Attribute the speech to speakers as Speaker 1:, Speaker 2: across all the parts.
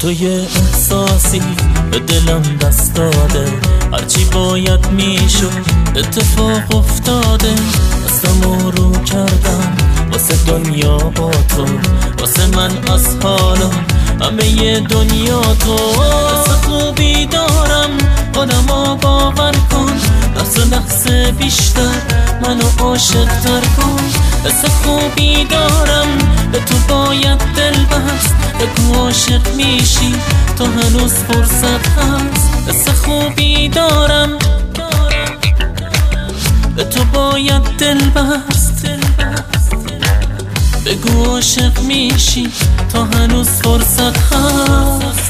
Speaker 1: تو یه احساسی به دلم دست داده، هرچی باید میشد اتفاق افتاده. دستمو رو کردم واسه دنیا با تو، واسه من از حالا همه دنیا تو. حس خوبی دارم آدما باور کن، لحظه لحظه بیشتر منو عاشق تر کن. حس خوبی دارم به تو باید دل بست، بگو عاشق میشی تو هنوز فرصت هست. حس خوبی دارم به تو باید دل بست، بگو عاشق میشی تا هنوز فرصت هست.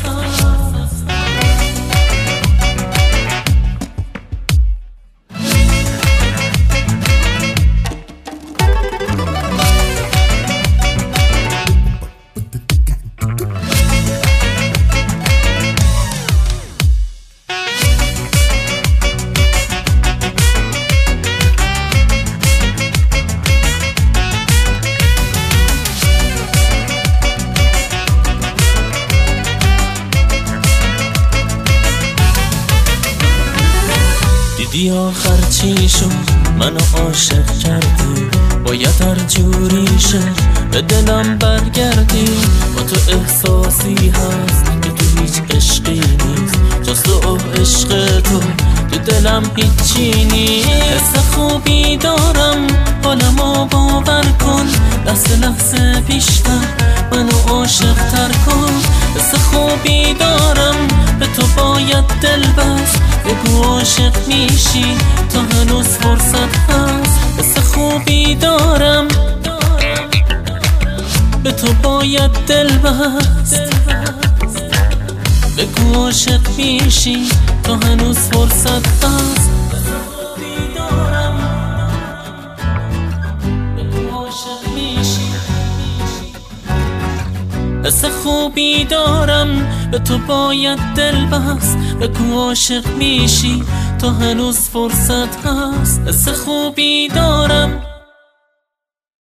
Speaker 1: دیدی آخر چی شد منو عاشق کردی، باید هر جوری شد به دلم برگردی. با تو احساسی هست که تو هیچ عشقی نیست، جز تو و عشق تو تو دلم هیچی نیست. حس خوبی دارم حالمو باور کن، لحظه لحظه بیشتر منو عاشق تر کن. حس خوبی دارم به تو باید دل بست، بگو عاشق میشی تا هنوز فرصت هست. حس خوبی دارم به تو باید دل بست، بگو عاشق میشی تا هنوز فرصت هست. حس خوبی دارم به تو باید دل بست، بگو عاشق میشی تا هنوز فرصت هست. حس خوبی دارم